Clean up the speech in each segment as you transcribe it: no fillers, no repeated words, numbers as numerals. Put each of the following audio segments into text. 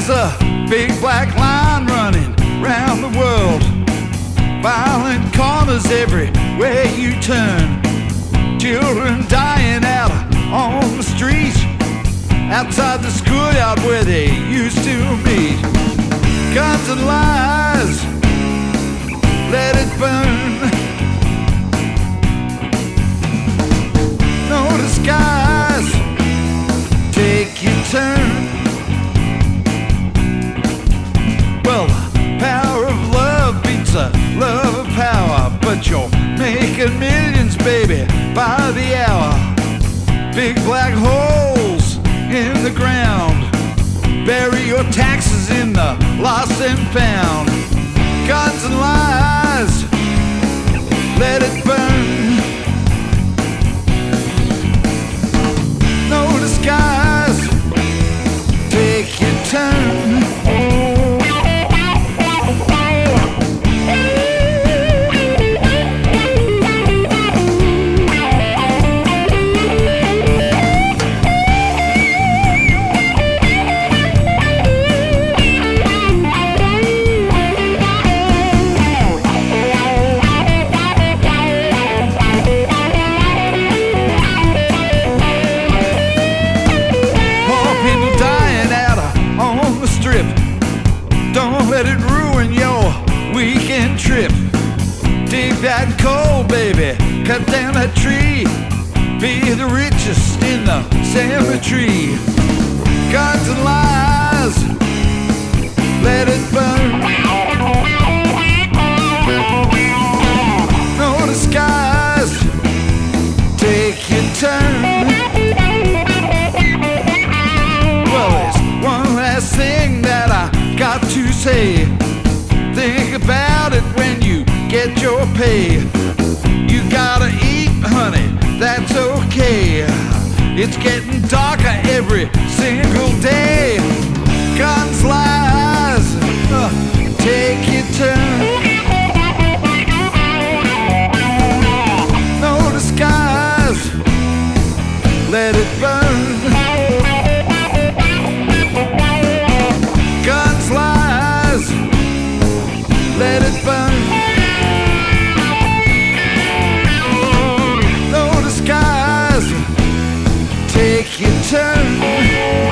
There's a big black line running round the world. Violent corners everywhere you turn. Children dying out on the street, outside the schoolyard where they used to meet. Guns and lies, let it burn. No disguise, take your turn. Well, the power of love beats the love of power, but you're making millions, baby, by the hour. Big black holes in the ground, bury your taxes in the lost and found. Guns and lies, let it burn. No disguise, take your turn. Let it ruin your weekend trip. Dig that coal, baby, cut down that tree. Be the richest in the cemetery. Guns and lies, let it burn. No disguise, take your turn. Well, there's one last thing that I got to say. Think about it when you get your pay. You gotta eat, honey, that's okay. It's getting darker every single day. Guns, lies, take your turn. No disguise, let it burn. Guns, lies, let it burn. No disguise, take your turn.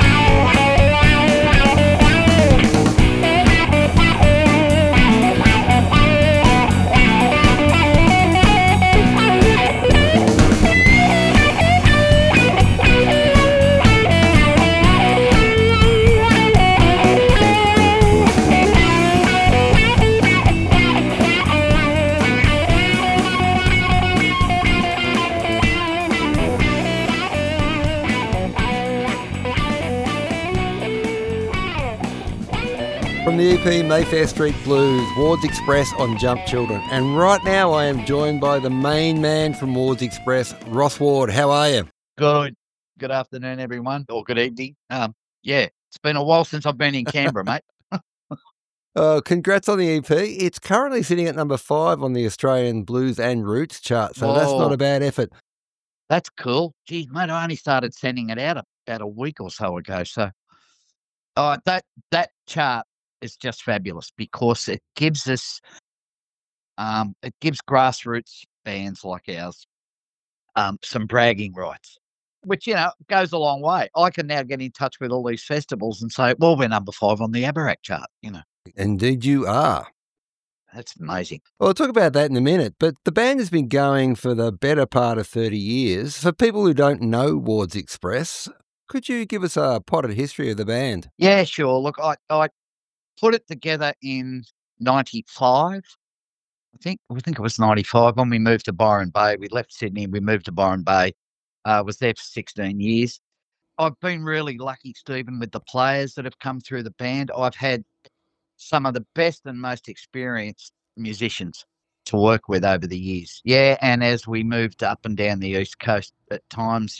From the EP Mayfair Street Blues, Wards Express on Jump Children. And right now I am joined by the main man from Wards Express, Ross Ward. How are you? Good afternoon, everyone, or good evening. Yeah, it's been a while since I've been in Canberra, mate. Congrats on the EP. It's currently sitting at number 5 on the Australian Blues and Roots chart, so that's not a bad effort. That's cool. Geez, mate, I only started sending it out about a week or so ago. So that chart is just fabulous because it gives us, it gives grassroots bands like ours some bragging rights, which, goes a long way. I can now get in touch with all these festivals and say, well, we're number 5 on the Aberrac chart, Indeed you are. That's amazing. Well, I'll talk about that in a minute, but the band has been going for the better part of 30 years. For people who don't know Wards Express, could you give us a potted history of the band? Yeah, sure. Look, I put it together in 95. I think it was 95 when we moved to Byron Bay. We left Sydney and we moved to Byron Bay. Was there for 16 years. I've been really lucky, Stephen, with the players that have come through the band. I've had some of the best and most experienced musicians to work with over the years. Yeah, and as we moved up and down the East Coast at times,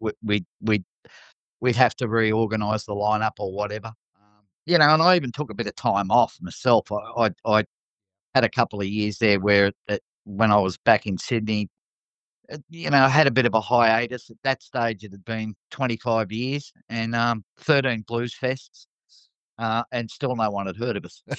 we'd have to reorganise the lineup or whatever. And I even took a bit of time off myself. I had a couple of years there where when I was back in Sydney, I had a bit of a hiatus. At that stage, it had been 25 years and 13 blues fests. and still no one had heard of us.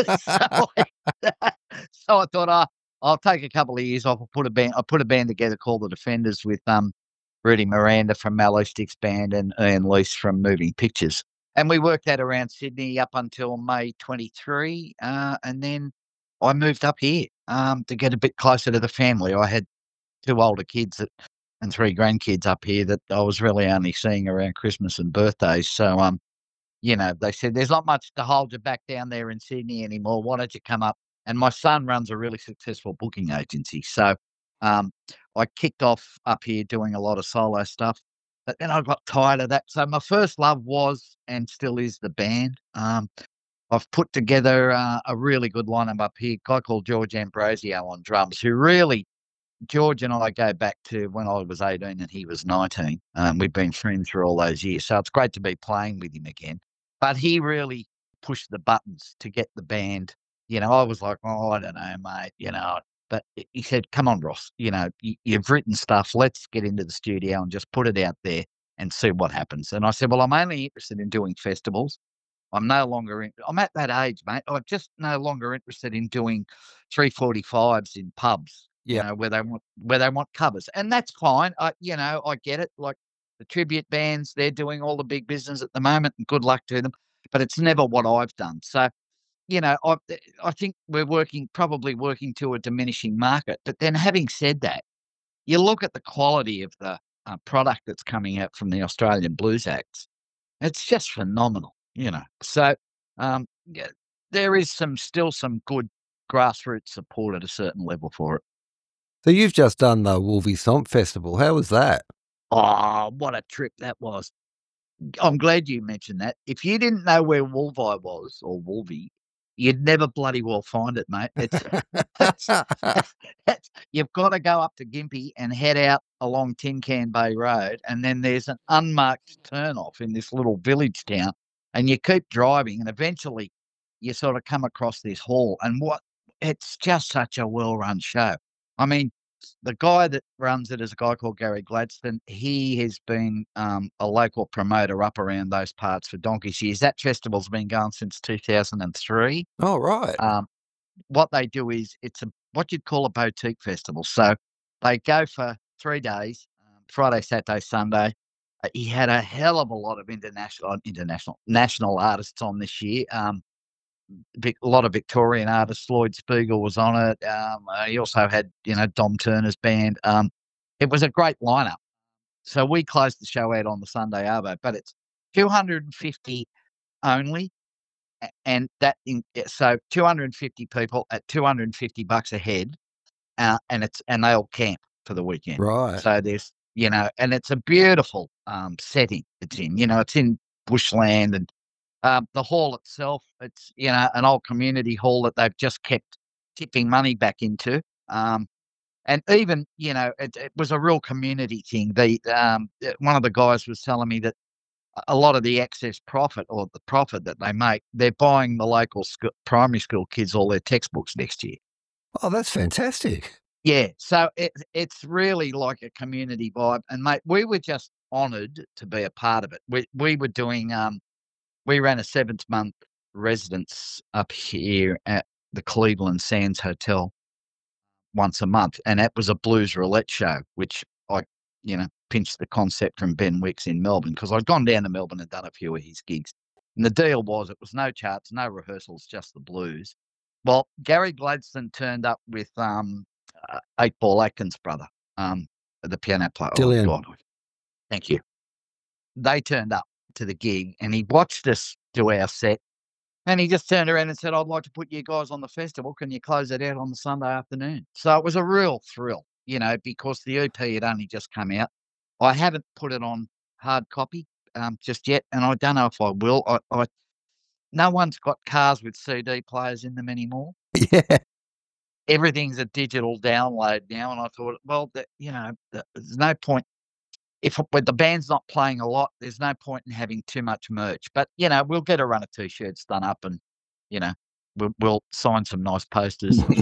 So I thought, I'll take a couple of years off. I put a band together called the Defenders with Rudy Miranda from Mallow Sticks Band and Ian Lease from Moving Pictures. And we worked that around Sydney up until May 23. And then I moved up here to get a bit closer to the family. I had 2 older kids and 3 grandkids up here that I was really only seeing around Christmas and birthdays. So, they said, there's not much to hold you back down there in Sydney anymore. Why don't you come up? And my son runs a really successful booking agency. So I kicked off up here doing a lot of solo stuff, but then I got tired of that. So my first love was and still is the band. I've put together a really good lineup up here, a guy called George Ambrosio on drums, who really, George and I go back to when I was 18 and he was 19. We've been friends for all those years. So it's great to be playing with him again. But he really pushed the buttons to get the band. I was like, oh, I don't know, mate, But he said, come on, Ross, you've written stuff. Let's get into the studio and just put it out there and see what happens. And I said, well, I'm only interested in doing festivals. I'm at that age, mate. I'm just no longer interested in doing 345s in pubs, where they want covers. And that's fine. I get it. Like the tribute bands, they're doing all the big business at the moment, and good luck to them. But it's never what I've done. So, I think we're probably working to a diminishing market. But then having said that, you look at the quality of the product that's coming out from the Australian blues acts. It's just phenomenal. So there is still some good grassroots support at a certain level for it. So you've just done the Wolvie Stomp Festival. How was that? Oh, what a trip that was. I'm glad you mentioned that. If you didn't know where Wolvi was, or Wolvie, you'd never bloody well find it, mate. You've got to go up to Gympie and head out along Tin Can Bay Road, and then there's an unmarked turn-off in this little village town, and you keep driving, and eventually you sort of come across this hall, and it's just such a well-run show. I mean, the guy that runs it is a guy called Gary Gladstone. He has been a local promoter up around those parts for donkey's years. That festival's been going since 2003. Oh, right. What they do is it's what you'd call a boutique festival. So they go for 3 days, Friday, Saturday, Sunday. He had a hell of a lot of national artists on this year. A lot of Victorian artists. Lloyd Spiegel was on it. He also had, Dom Turner's band. It was a great lineup. So we closed the show out on the Sunday arvo, but it's 250 only, and so 250 people at $250 a head, and they all camp for the weekend. Right. So there's, and it's a beautiful setting. It's in bushland, and the hall itself, it's, an old community hall that they've just kept tipping money back into. And even, it was a real community thing. One of the guys was telling me that a lot of the excess profit, or the profit that they make, they're buying the local primary school kids all their textbooks next year. Oh, that's fantastic. Yeah. So it's really like a community vibe. And mate, we were just honoured to be a part of it. We were doing, we ran a 7-month residence up here at the Cleveland Sands Hotel once a month, and that was a blues roulette show, which I, pinched the concept from Ben Wicks in Melbourne, because I'd gone down to Melbourne and done a few of his gigs. And the deal was, it was no charts, no rehearsals, just the blues. Well, Gary Gladstone turned up with 8-Ball Atkins' brother, the piano player. Dillian. Oh, God. Thank you. They turned up to the gig, and he watched us do our set, and he just turned around and said, I'd like to put you guys on the festival. Can you close it out on the Sunday afternoon? So it was a real thrill, because the EP had only just come out. I haven't put it on hard copy just yet, and I don't know if I will. No one's got cars with CD players in them anymore. Yeah. Everything's a digital download now, and I thought, well, there's no point. If the band's not playing a lot, there's no point in having too much merch. But, we'll get a run of T-shirts done up, and, we'll sign some nice posters for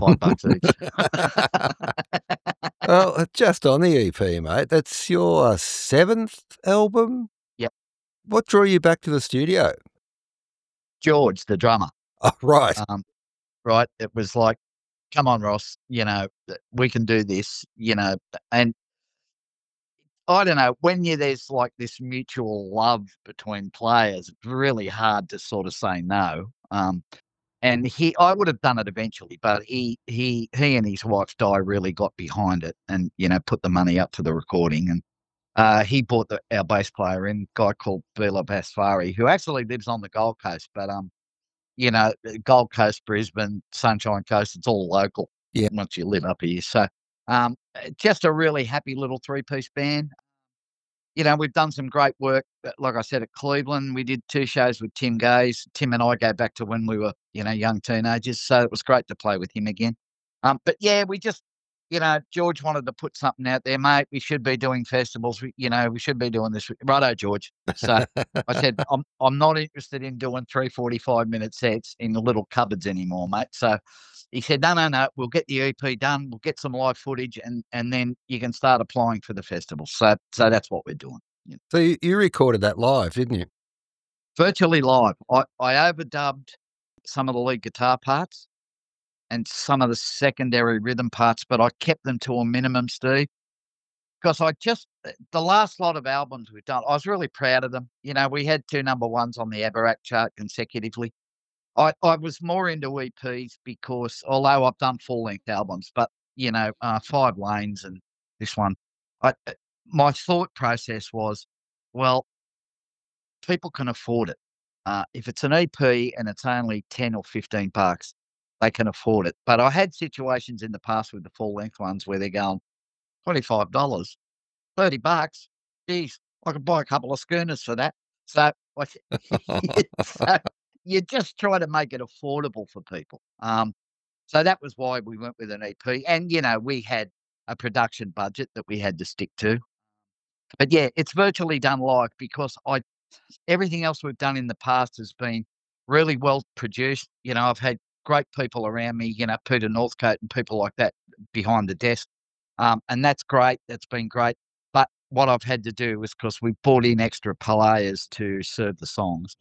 $5 each. Well, just on the EP, mate, that's your 7th album? Yep. What drew you back to the studio? George, the drummer. Oh, right. Right. It was like, come on, Ross, we can do this, and I don't know, when there's like this mutual love between players, it's really hard to sort of say no. And I would have done it eventually, but he and his wife Di really got behind it and, put the money up for the recording. And he brought our bass player in, a guy called Bila Basfari, who actually lives on the Gold Coast, but Gold Coast, Brisbane, Sunshine Coast, it's all local. Yeah. Once you live up here. So just a really happy little three-piece band. We've done some great work. Like I said, at Cleveland, we did 2 shows with Tim Gaze. Tim and I go back to when we were, young teenagers. So it was great to play with him again. But yeah, we just, George wanted to put something out there, mate. We should be doing festivals. We should be doing this. Righto, George. So I said, I'm not interested in doing 3 45-minute sets in the little cupboards anymore, mate. So he said, no, we'll get the EP done. We'll get some live footage and then you can start applying for the festival. So that's what we're doing. So you recorded that live, didn't you? Virtually live. I overdubbed some of the lead guitar parts and some of the secondary rhythm parts, but I kept them to a minimum, Steve, because the last lot of albums we've done, I was really proud of them. We had 2 number ones on the ABBA chart consecutively. I was more into EPs because although I've done full-length albums, but, 5 Lanes and this one, my thought process was, well, people can afford it. If it's an EP and it's only 10 or 15 bucks, they can afford it. But I had situations in the past with the full-length ones where they're going, $25, 30 bucks, geez, I could buy a couple of schooners for that. So you just try to make it affordable for people. So that was why we went with an EP. And, we had a production budget that we had to stick to. But, yeah, it's virtually done live because everything else we've done in the past has been really well produced. I've had great people around me, Peter Northcote and people like that behind the desk. And that's great. That's been great. But what I've had to do is because we brought in extra players to serve the songs.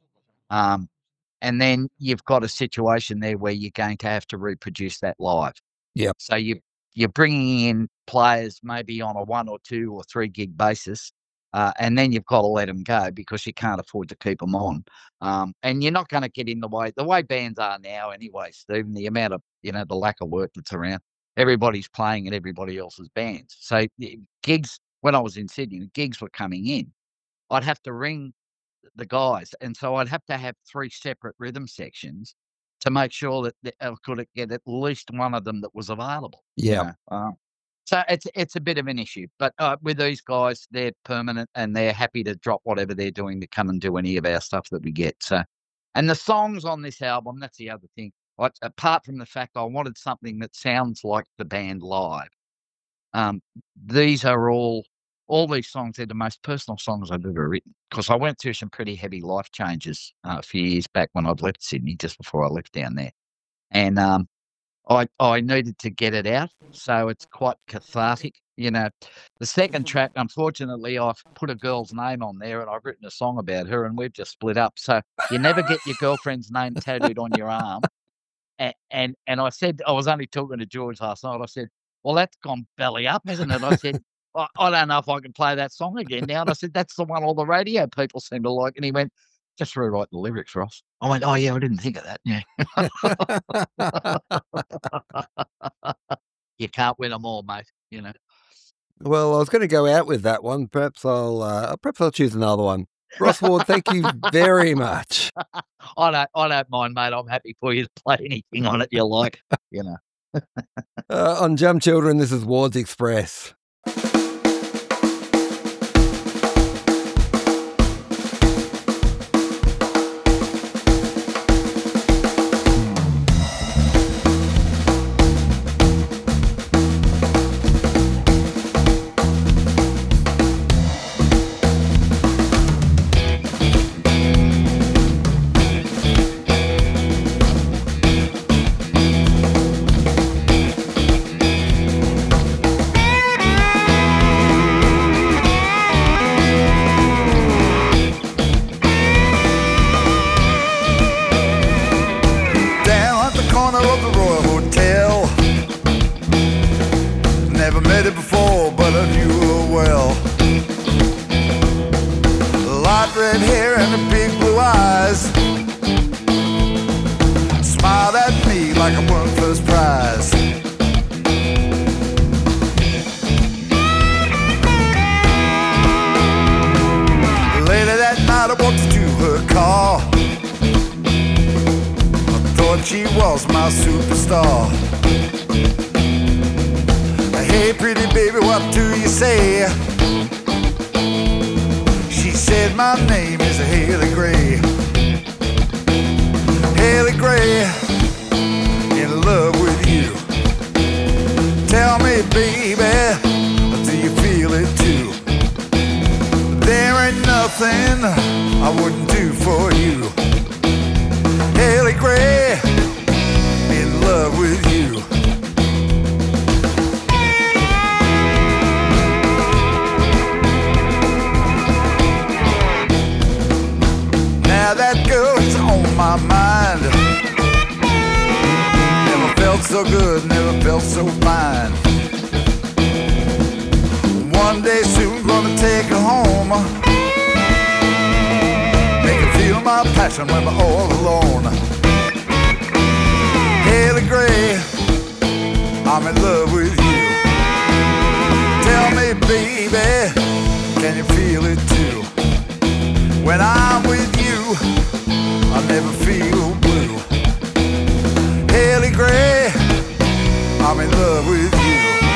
And then you've got a situation there where you're going to have to reproduce that live. Yeah. So you're bringing in players maybe on a 1 or 2 or 3 gig basis, and then you've got to let them go because you can't afford to keep them on. And you're not going to get in the way bands are now anyway, Stephen, the amount of, the lack of work that's around. Everybody's playing in everybody else's bands. So gigs, when I was in Sydney, gigs were coming in. I'd have to ring the guys, and so I'd have to have 3 separate rhythm sections to make sure that I could get at least one of them that was available. Yeah. So it's a bit of an issue, but with these guys, they're permanent and they're happy to drop whatever they're doing to come and do any of our stuff that we get. So, and the songs on this album, that's the other thing. Apart from the fact I wanted something that sounds like the band live, these are all these songs are the most personal songs I've ever written because I went through some pretty heavy life changes a few years back when I'd left Sydney, just before I left down there. And I needed to get it out, so it's quite cathartic. The second track, unfortunately, I've put a girl's name on there and I've written a song about her and we've just split up. So you never get your girlfriend's name tattooed on your arm. And I said, I was only talking to George last night. I said, well, that's gone belly up, hasn't it? I said, I don't know if I can play that song again now. And I said, that's the one all the radio people seem to like. And he went, just rewrite the lyrics, Ross. I went, oh, yeah, I didn't think of that. Yeah. You can't win them all, mate, Well, I was going to go out with that one. Perhaps I'll choose another one. Ross Ward, thank you very much. I don't mind, mate. I'm happy for you to play anything on it you like, On Jump Children, this is Ward's Express. I knew her well. Light red hair and the big blue eyes, smiled at me like I won first prize. Later that night I walked to her car. I thought she was my superstar. Hey pretty baby, what do you say? She said my name is Haley Gray. Haley Gray, in love with you. Tell me baby, do you feel it too? There ain't nothing I wouldn't do for you. Haley Gray, in love with you. Now that girl is on my mind. Never felt so good, never felt so fine. One day soon gonna take her home, make her feel my passion when we're all alone. Haley Gray, I'm in love with you. Tell me baby, can you feel it too? When I'm with you, I never feel blue. Haley Gray, I'm in love with you.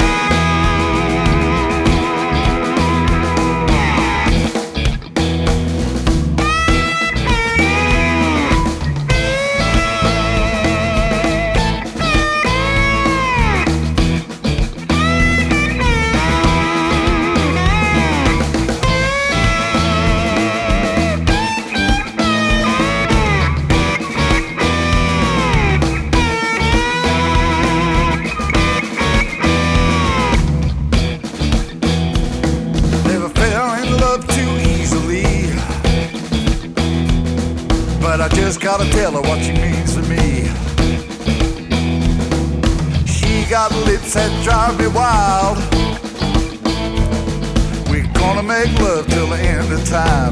But I just gotta tell her what she means to me. She got lips that drive me wild. We're gonna make love till the end of time.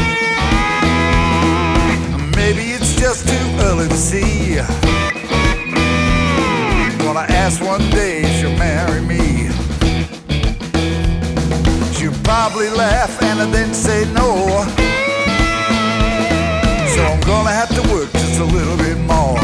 Maybe it's just too early to see. Gonna ask one day if she'll marry me. She'll probably laugh and then say no. So I'm gonna have to work just a little bit more.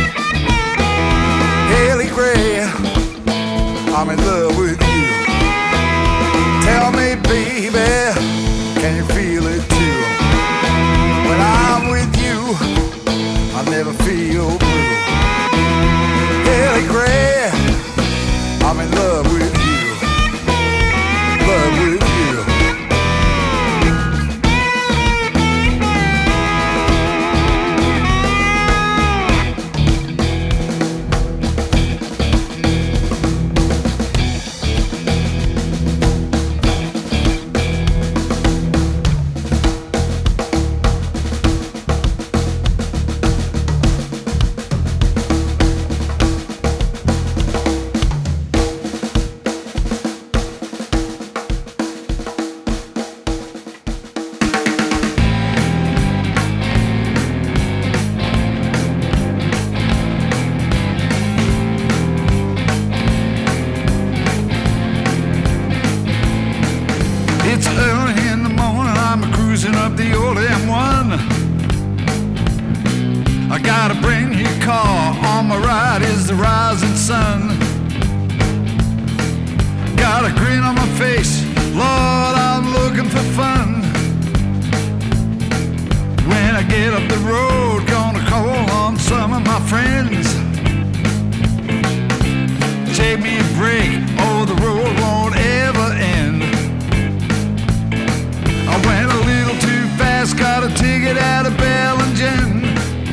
Haley Gray, I'm in love with you. Tell me baby, can you feel it too? When I'm with you, I never feel blue. Haley Gray, I'm in love with you. Love with you. It's early in the morning, I'm cruising up the old M1. I got a brand new car, on my right is the rising sun. Got a grin on my face, Lord, I'm looking for fun. When I get up the road, gonna call on some of my friends. Take me a break, oh the road won't ever end. I went a little too fast, got a ticket out of Bellingen.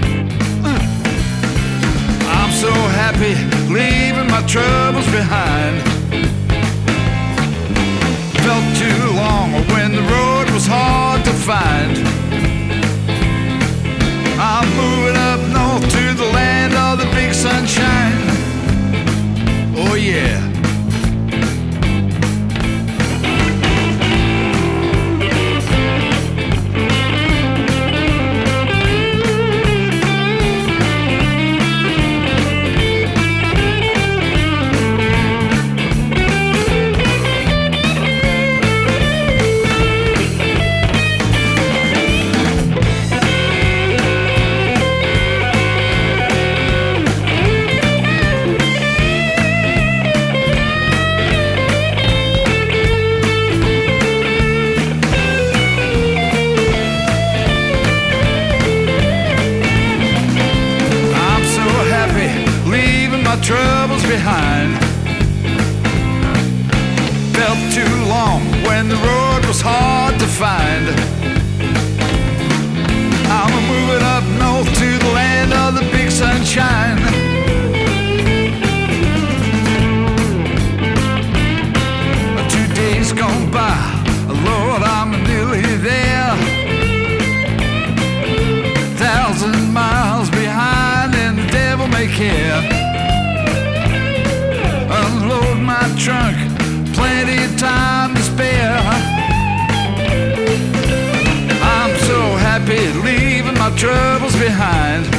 I'm so happy, leaving my troubles behind. Felt too long when the road was hard to find. I'm moving up north to the land of the big sunshine. Oh yeah. mind. Felt too long when the road was hard to find. I'm moving up north to the land of the big sunshine. 2 days gone by, Lord, I'm nearly there. 1,000 miles behind and the devil may care. Unload my trunk, plenty of time to spare. I'm so happy leaving my troubles behind.